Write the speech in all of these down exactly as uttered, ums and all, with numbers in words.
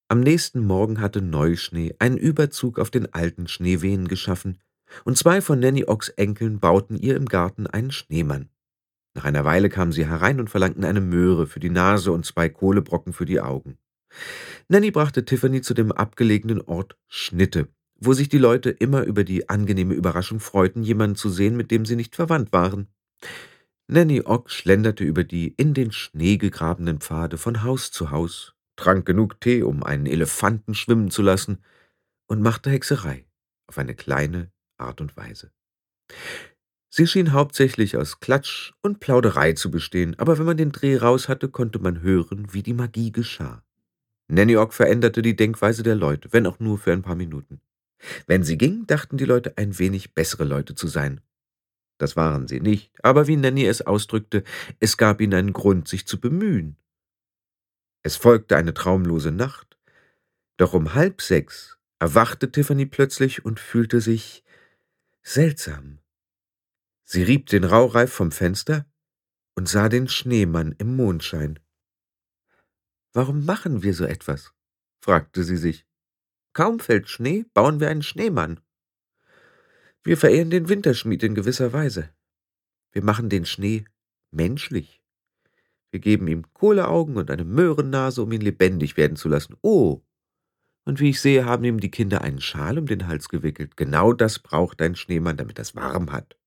Am nächsten Morgen hatte Neuschnee einen Überzug auf den alten Schneewehen geschaffen, und zwei von Nanny Ochs Enkeln bauten ihr im Garten einen Schneemann. Nach einer Weile kamen sie herein und verlangten eine Möhre für die Nase und zwei Kohlebrocken für die Augen. Nanny brachte Tiffany zu dem abgelegenen Ort Schnitte, wo sich die Leute immer über die angenehme Überraschung freuten, jemanden zu sehen, mit dem sie nicht verwandt waren. Nanny Ogg schlenderte über die in den Schnee gegrabenen Pfade von Haus zu Haus, trank genug Tee, um einen Elefanten schwimmen zu lassen, und machte Hexerei auf eine kleine Art und Weise. Sie schien hauptsächlich aus Klatsch und Plauderei zu bestehen, aber wenn man den Dreh raus hatte, konnte man hören, wie die Magie geschah. Nanny Ogg veränderte die Denkweise der Leute, wenn auch nur für ein paar Minuten. Wenn sie ging, dachten die Leute, ein wenig bessere Leute zu sein. Das waren sie nicht, aber wie Nanny es ausdrückte, es gab ihnen einen Grund, sich zu bemühen. Es folgte eine traumlose Nacht, doch um halb sechs erwachte Tiffany plötzlich und fühlte sich seltsam. Sie rieb den Raureif vom Fenster und sah den Schneemann im Mondschein. »Warum machen wir so etwas?« fragte sie sich. »Kaum fällt Schnee, bauen wir einen Schneemann. Wir verehren den Winterschmied in gewisser Weise. Wir machen den Schnee menschlich. Wir geben ihm Kohleaugen und eine Möhrennase, um ihn lebendig werden zu lassen. Oh, und wie ich sehe, haben ihm die Kinder einen Schal um den Hals gewickelt. Genau das braucht ein Schneemann, damit das warm hat.«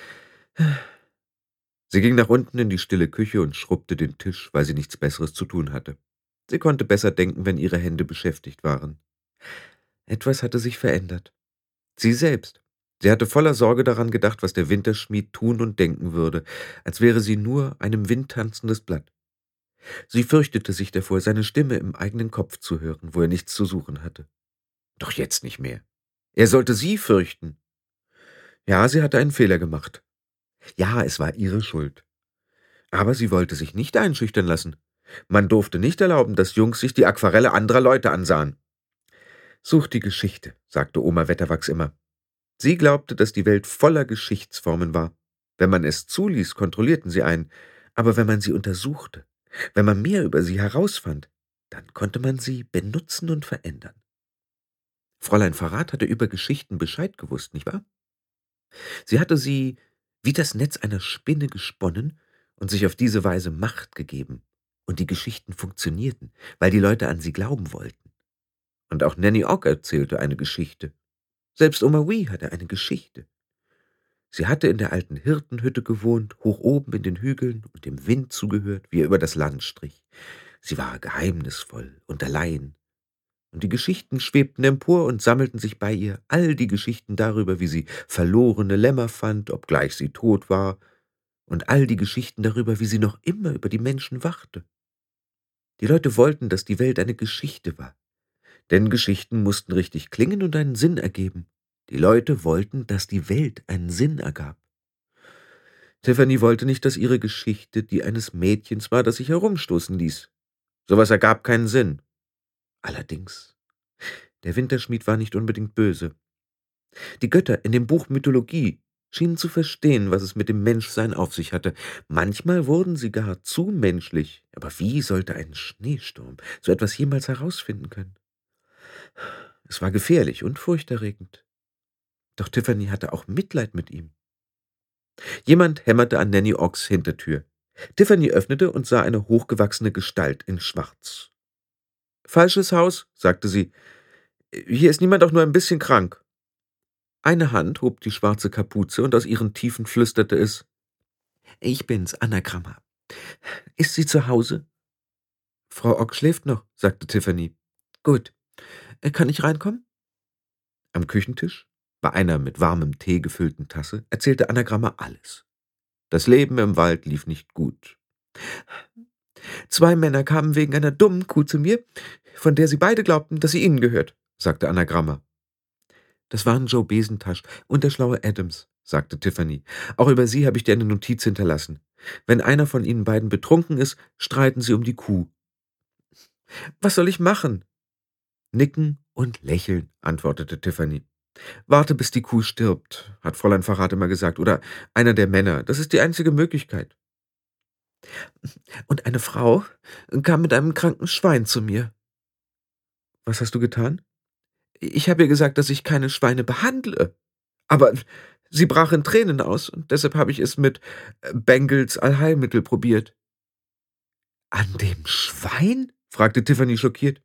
Sie ging nach unten in die stille Küche und schrubbte den Tisch, weil sie nichts Besseres zu tun hatte. Sie konnte besser denken, wenn ihre Hände beschäftigt waren. Etwas hatte sich verändert. Sie selbst. Sie hatte voller Sorge daran gedacht, was der Winterschmied tun und denken würde, als wäre sie nur ein im Wind tanzendes Blatt. Sie fürchtete sich davor, seine Stimme im eigenen Kopf zu hören, wo er nichts zu suchen hatte. Doch jetzt nicht mehr. Er sollte sie fürchten. Ja, sie hatte einen Fehler gemacht. Ja, es war ihre Schuld. Aber sie wollte sich nicht einschüchtern lassen. Man durfte nicht erlauben, dass Jungs sich die Aquarelle anderer Leute ansahen. »Such die Geschichte«, sagte Oma Wetterwachs immer. Sie glaubte, dass die Welt voller Geschichtsformen war. Wenn man es zuließ, kontrollierten sie einen, aber wenn man sie untersuchte, wenn man mehr über sie herausfand, dann konnte man sie benutzen und verändern. Fräulein Verrat hatte über Geschichten Bescheid gewusst, nicht wahr? Sie hatte sie wie das Netz einer Spinne gesponnen und sich auf diese Weise Macht gegeben. Und die Geschichten funktionierten, weil die Leute an sie glauben wollten. Und auch Nanny Ogg erzählte eine Geschichte. Selbst Oma Wee hatte eine Geschichte. Sie hatte in der alten Hirtenhütte gewohnt, hoch oben in den Hügeln und dem Wind zugehört, wie er über das Land strich. Sie war geheimnisvoll und allein. Und die Geschichten schwebten empor und sammelten sich bei ihr, all die Geschichten darüber, wie sie verlorene Lämmer fand, obgleich sie tot war, und all die Geschichten darüber, wie sie noch immer über die Menschen wachte. Die Leute wollten, dass die Welt eine Geschichte war, denn Geschichten mussten richtig klingen und einen Sinn ergeben. Die Leute wollten, dass die Welt einen Sinn ergab. Tiffany wollte nicht, dass ihre Geschichte die eines Mädchens war, das sich herumstoßen ließ. Sowas ergab keinen Sinn. Allerdings, der Winterschmied war nicht unbedingt böse. Die Götter in dem Buch Mythologie schienen zu verstehen, was es mit dem Menschsein auf sich hatte. Manchmal wurden sie gar zu menschlich. Aber wie sollte ein Schneesturm so etwas jemals herausfinden können? Es war gefährlich und furchterregend. Doch Tiffany hatte auch Mitleid mit ihm. Jemand hämmerte an Nanny Oggs Hintertür. Tiffany öffnete und sah eine hochgewachsene Gestalt in Schwarz. »Falsches Haus«, sagte sie. »Hier ist niemand auch nur ein bisschen krank.« Eine Hand hob die schwarze Kapuze und aus ihren Tiefen flüsterte es. »Ich bin's, Anagramma. Ist sie zu Hause?« »Frau Ogg schläft noch«, sagte Tiffany. »Gut. Kann ich reinkommen?« Am Küchentisch, bei einer mit warmem Tee gefüllten Tasse, erzählte Anagramma alles. Das Leben im Wald lief nicht gut. »Zwei Männer kamen wegen einer dummen Kuh zu mir, von der sie beide glaubten, dass sie ihnen gehört«, sagte Anagramma. »Das waren Joe Besentasch und der schlaue Adams«, sagte Tiffany. »Auch über sie habe ich dir eine Notiz hinterlassen. Wenn einer von ihnen beiden betrunken ist, streiten sie um die Kuh.« »Was soll ich machen?« »Nicken und lächeln«, antwortete Tiffany. »Warte, bis die Kuh stirbt«, hat Fräulein Verrat immer gesagt, oder einer der Männer. Das ist die einzige Möglichkeit. »Und eine Frau kam mit einem kranken Schwein zu mir.« Was hast du getan? Ich habe ihr gesagt, dass ich keine Schweine behandle. Aber sie brach in Tränen aus und deshalb habe ich es mit äh, Bengels Allheilmittel probiert. An dem Schwein? Fragte Tiffany schockiert.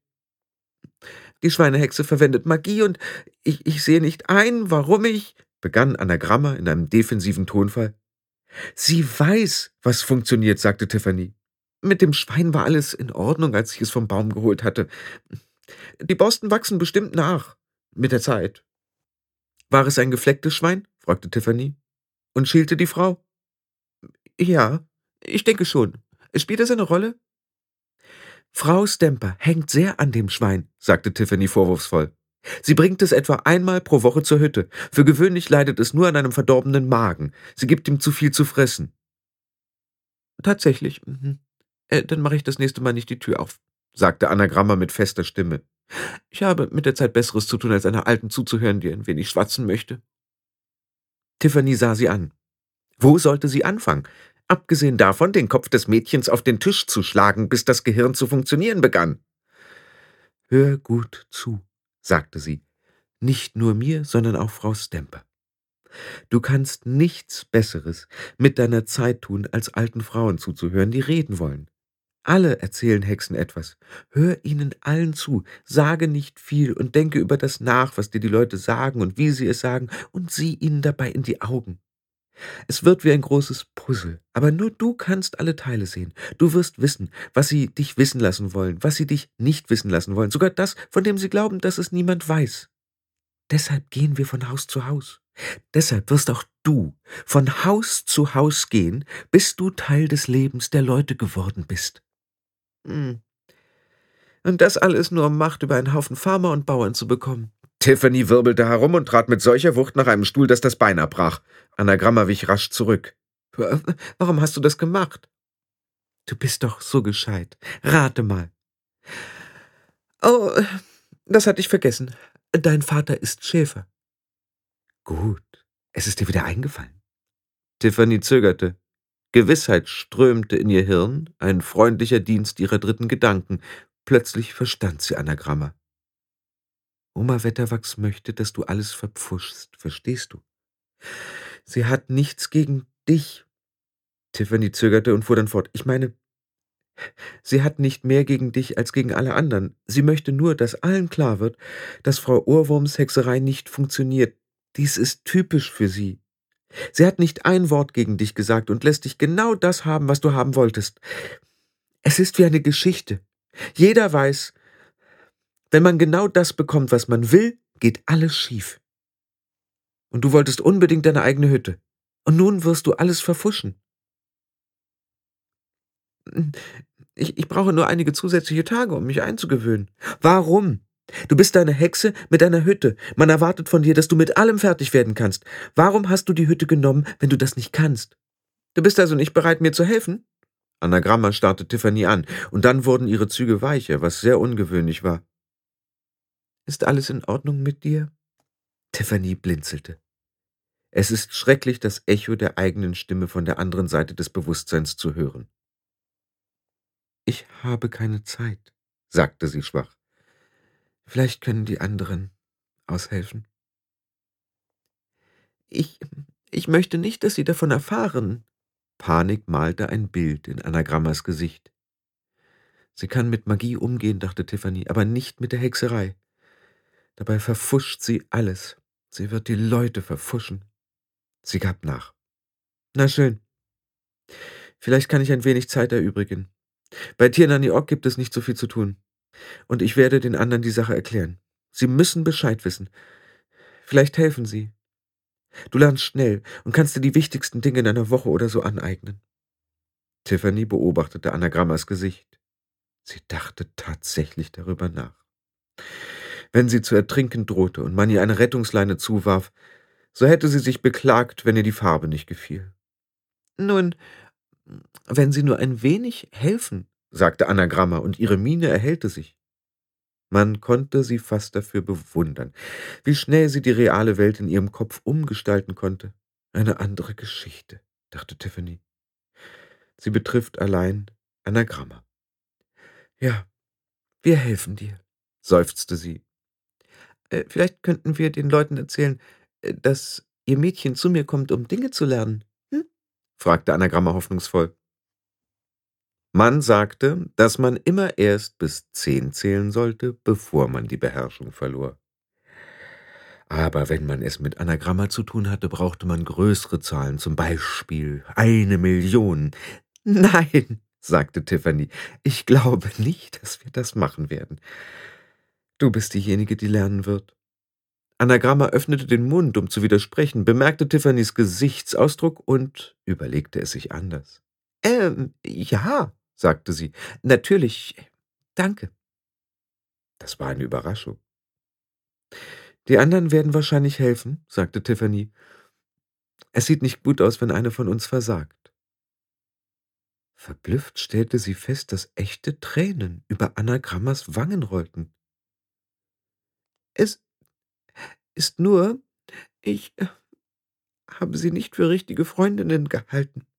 Die Schweinehexe verwendet Magie und ich, ich sehe nicht ein, warum ich, begann Anagramma in einem defensiven Tonfall. Sie weiß, was funktioniert, sagte Tiffany. Mit dem Schwein war alles in Ordnung, als ich es vom Baum geholt hatte. Die Borsten wachsen bestimmt nach. Mit der Zeit. War es ein geflecktes Schwein? Fragte Tiffany. Und schielte die Frau? Ja, ich denke schon. Spielt das eine Rolle? Frau Stemper hängt sehr an dem Schwein, sagte Tiffany vorwurfsvoll. Sie bringt es etwa einmal pro Woche zur Hütte. Für gewöhnlich leidet es nur an einem verdorbenen Magen. Sie gibt ihm zu viel zu fressen. Tatsächlich. Mhm. Äh, dann mache ich das nächste Mal nicht die Tür auf, sagte Anagramma mit fester Stimme. Ich habe mit der Zeit Besseres zu tun, als einer Alten zuzuhören, die ein wenig schwatzen möchte. Tiffany sah sie an. Wo sollte sie anfangen? Abgesehen davon, den Kopf des Mädchens auf den Tisch zu schlagen, bis das Gehirn zu funktionieren begann. Hör gut zu, sagte sie. Nicht nur mir, sondern auch Frau Stemper. Du kannst nichts Besseres mit deiner Zeit tun, als alten Frauen zuzuhören, die reden wollen. Alle erzählen Hexen etwas. Hör ihnen allen zu, sage nicht viel und denke über das nach, was dir die Leute sagen und wie sie es sagen, und sieh ihnen dabei in die Augen. Es wird wie ein großes Puzzle, aber nur du kannst alle Teile sehen. Du wirst wissen, was sie dich wissen lassen wollen, was sie dich nicht wissen lassen wollen, sogar das, von dem sie glauben, dass es niemand weiß. Deshalb gehen wir von Haus zu Haus. Deshalb wirst auch du von Haus zu Haus gehen, bis du Teil des Lebens der Leute geworden bist. Hm. Und das alles nur, um Macht über einen Haufen Farmer und Bauern zu bekommen. Tiffany wirbelte herum und trat mit solcher Wucht nach einem Stuhl, dass das Bein abbrach. Anagramma wich rasch zurück. Warum hast du das gemacht? Du bist doch so gescheit. Rate mal. Oh, das hatte ich vergessen. Dein Vater ist Schäfer. Gut, es ist dir wieder eingefallen. Tiffany zögerte. Gewissheit strömte in ihr Hirn, ein freundlicher Dienst ihrer dritten Gedanken. Plötzlich verstand sie Anagramma. Oma Wetterwachs möchte, dass du alles verpfuschst, verstehst du? Sie hat nichts gegen dich. Tiffany zögerte und fuhr dann fort. Ich meine, sie hat nicht mehr gegen dich als gegen alle anderen. Sie möchte nur, dass allen klar wird, dass Frau Ohrwurms Hexerei nicht funktioniert. Dies ist typisch für sie. Sie hat nicht ein Wort gegen dich gesagt und lässt dich genau das haben, was du haben wolltest. Es ist wie eine Geschichte. Jeder weiß, wenn man genau das bekommt, was man will, geht alles schief. Und du wolltest unbedingt deine eigene Hütte. Und nun wirst du alles verfuschen. Ich, ich brauche nur einige zusätzliche Tage, um mich einzugewöhnen. Warum? Du bist eine Hexe mit einer Hütte. Man erwartet von dir, dass du mit allem fertig werden kannst. Warum hast du die Hütte genommen, wenn du das nicht kannst? Du bist also nicht bereit, mir zu helfen? Anagramma starrte Tiffany an, und dann wurden ihre Züge weicher, was sehr ungewöhnlich war. Ist alles in Ordnung mit dir? Tiffany blinzelte. Es ist schrecklich, das Echo der eigenen Stimme von der anderen Seite des Bewusstseins zu hören. Ich habe keine Zeit, sagte sie schwach. Vielleicht können die anderen aushelfen. Ich, ich möchte nicht, dass sie davon erfahren. Panik malte ein Bild in Anagrammas Gesicht. Sie kann mit Magie umgehen, dachte Tiffany, aber nicht mit der Hexerei. Dabei verfuscht sie alles. Sie wird die Leute verfuschen. Sie gab nach. Na schön. Vielleicht kann ich ein wenig Zeit erübrigen. Bei Tirnaniok gibt es nicht so viel zu tun. Und ich werde den anderen die Sache erklären. Sie müssen Bescheid wissen. Vielleicht helfen sie. Du lernst schnell und kannst dir die wichtigsten Dinge in einer Woche oder so aneignen. Tiffany beobachtete Anagrammas Gesicht. Sie dachte tatsächlich darüber nach. Wenn sie zu ertrinken drohte und man ihr eine Rettungsleine zuwarf, so hätte sie sich beklagt, wenn ihr die Farbe nicht gefiel. Nun, wenn Sie nur ein wenig helfen, sagte Anagramma, und ihre Miene erhellte sich. Man konnte sie fast dafür bewundern, wie schnell sie die reale Welt in ihrem Kopf umgestalten konnte. Eine andere Geschichte, dachte Tiffany. Sie betrifft allein Anagramma. Ja, wir helfen dir, seufzte sie. Äh, vielleicht könnten wir den Leuten erzählen, äh, dass ihr Mädchen zu mir kommt, um Dinge zu lernen, hm? fragte Anagramma hoffnungsvoll. Man sagte, dass man immer erst bis zehn zählen sollte, bevor man die Beherrschung verlor. Aber wenn man es mit Anagramma zu tun hatte, brauchte man größere Zahlen, zum Beispiel eine Million. »Nein«, sagte Tiffany, »ich glaube nicht, dass wir das machen werden. Du bist diejenige, die lernen wird.« Anagramma öffnete den Mund, um zu widersprechen, bemerkte Tiffany's Gesichtsausdruck und überlegte es sich anders. »Ähm, ja«, sagte sie, »natürlich, danke.« Das war eine Überraschung. »Die anderen werden wahrscheinlich helfen«, sagte Tiffany. »Es sieht nicht gut aus, wenn einer von uns versagt.« Verblüfft stellte sie fest, dass echte Tränen über Anagrammas Wangen rollten. »Es ist nur, ich äh, habe sie nicht für richtige Freundinnen gehalten«,